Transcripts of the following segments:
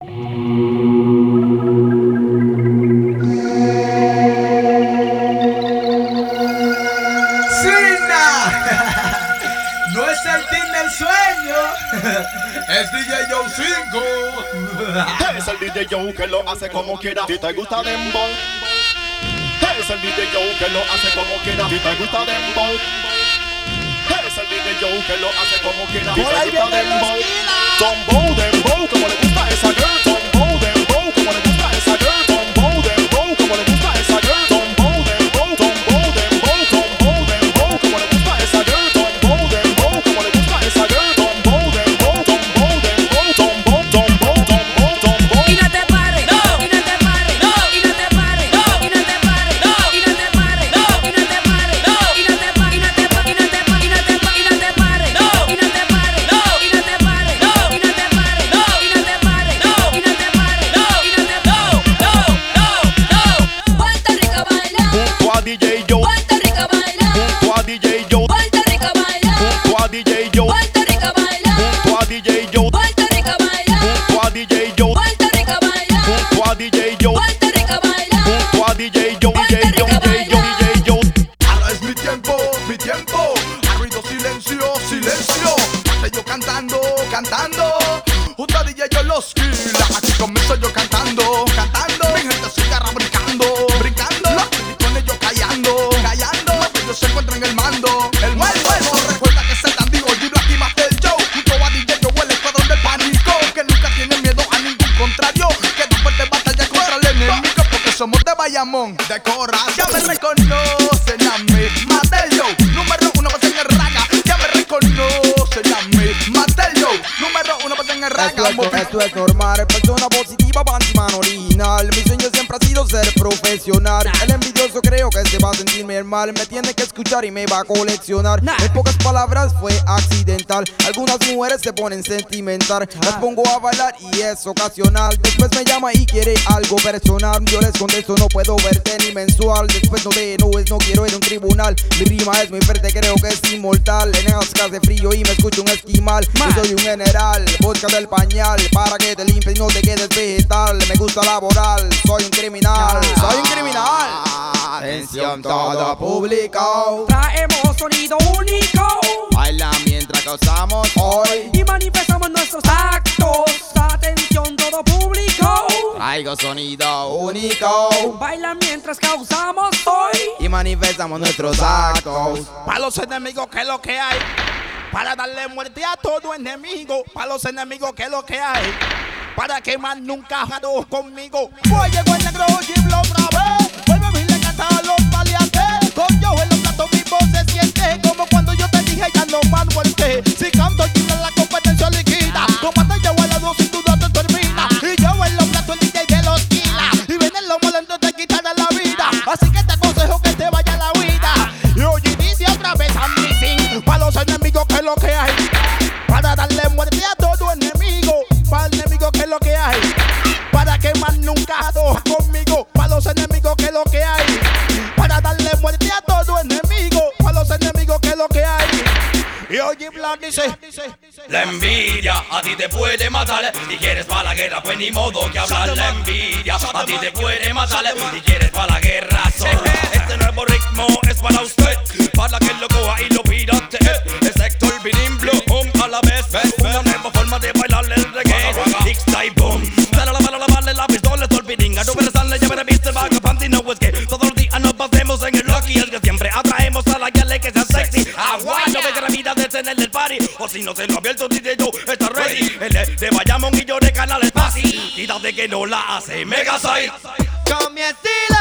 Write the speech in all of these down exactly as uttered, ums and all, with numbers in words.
No es el team del sueño, es D J Joe cinco. Es el D J Joe que lo hace como quiera. Si te gusta Dembow. Es el D J Joe que lo hace como quiera. Si te gusta Dembow. Es el D J Joe que lo hace como quiera. Si te gusta Dembow. Dembow, Dembow, como le gusta esa girl. Dembow, Dembow, como le gusta esa girl. Dembow, Dembow, como le gusta esa girl. Dembow, Dembow, Dembow, Dembow, Dembow, Dembow, como le gusta esa girl. Dembow, Dembow, como le gusta esa girl. Dembow, Dembow, Dembow, Dembow, Dembow, Dembow, Dembow, Dembow. Y no te pares, no, y no te pares, no, y no te pares, no, y no te pares, no, y no te pares, no, y no te pares, no, y no te pares, y no te pares, y no te pares, y no te pares, y no te pares, no, y no te pares, no, y no te pares, no, y no te pares, no, y no te pares, no, y no te pares, no, y no te no, no, no, no. Puerto Rico baila. Junto a D J Joe. Puerto Rico baila. Junto a D J Joe. Puerto Rico baila. Junto a D J Joe. Puerto Rico baila. Junto a D J Joe. Puerto Rico baila. Junto a D J Joe. Puerto Rico baila. Junto a D J Joe. Puerto Rico baila. Junto a D J Joe. D J Joe, D J Joe, D J Joe. Ahora es mi tiempo, mi tiempo. Ha ruido silencio, silencio. Hasta yo cantando, cantando. Junto a D J Yoloski. Aquí comienzo yo cantando, cantando. Mi gente se agarra brincando, brincando. Los criticones yo callando, callando. Ellos se encuentran en el mando, el mando. Recuerda que se dan digo, yo aquí Master Joe. Junto a D J yo el escuadrón del pánico. Que nunca tiene miedo a ningún contrario. Que no fuerte batalla contra el enemigo. Porque somos de Bayamón, de Corral. Ya me reconocen a mí, Master Joe. Número uno para en el raga. Ya me reconocen a mí, Master Joe. Número uno para en el raga. Esto es, esto es normal, persona positiva, panty original. Mi sueño siempre ha sido ser profesional. El envidioso creo que se va a sentirme mal. Me tiene que escuchar y me va a coleccionar. En pocas palabras fue accidental. Algunas mujeres se ponen sentimental. Las pongo a bailar y es ocasional. Después me llama y quiere algo personal. Yo les contesto no puedo verte ni mensual. Después no de no es no quiero ir a un tribunal. Mi rima es muy fuerte creo que es inmortal. En esas que hace frío y me escucho un esquimal. Yo soy un general, vodka del pañal. Para que te limpies y no te quedes vegetal. Me gusta laboral, soy un criminal. Soy un criminal. Atención todo público. Traemos sonido único. Baila mientras causamos hoy. Y manifestamos nuestros actos. Atención todo público. Traigo sonido único. Baila mientras causamos hoy. Y manifestamos nuestros actos. Para los enemigos, ¿qué es lo que hay? Para darle muerte a todo enemigo. Para los enemigos, ¿qué es lo que hay? Para que más nunca jado conmigo. Pues llegó el negro Giblo otra vez. Vuelve a mí le canta a los valientes. Con yo en los platos mi voz se siente. Como cuando yo te dije ya no más muerte. Si canto Giblo la competencia liquida. Como te llevo al lado sin duda te termina. Y yo en los platos el D J que los quila. Y vienen los molentos te quitarán la vida. Así que te aconsejo que te vaya a la huida. Y oye dice otra vez a mí sin. Para los enemigos que es lo que hay. Para darle muerte a todo enemigo. Para el enemigo que es lo que hay. Para que más nunca dos conmigo. Para los enemigos que es lo que hay. Para darle muerte a todo enemigo. Para los enemigos que es lo que hay. Y oye Black dice: la envidia a ti te puede matar. Si quieres para la guerra pues ni modo que hablar. La envidia a ti te puede matar. Si quieres para la guerra solo. Este nuevo ritmo es para usted. Para que lo coja y lo pirate. Es Héctor Vinín Blue a la vez. Una nueva forma de bailar el reggae. X-Type Boom. Dale la bala, la bala, la pistola, todo el pinín. A no ver sale, ya me viste, vaga, panty. No es que todos los días nos pasemos en el Lucky. El que siempre atraemos a la gale que sea sexy. Agua, no ve que la vida de tener el party. O si no se lo abierto, dice yo, está ready. Él es de Bayamón y yo de Canal Espacio. Quítate que no la hace Mega Side. Con mi estilo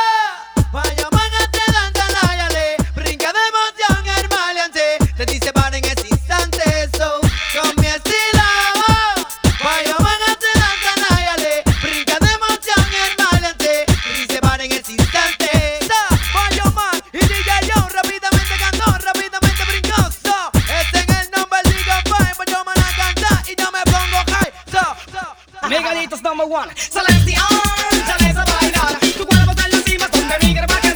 va, Bayamón te danza la yale. Brinca de emoción, hermaliante. Te dice van en ese instante, so. Con mi estilo va, Bayamón te danza la yale. Brinca de emoción, hermaliante. Te dice van en ese instante, so. Bayamón y D J Joe rápidamente cantó, rápidamente brincó, so. Este en el nombre digo fine, Bayamón a cantar y yo me pongo high, so, so. Megalitos number one. Celestial, sales a bailar. Tu cuerpo está en la cima, donde migra para que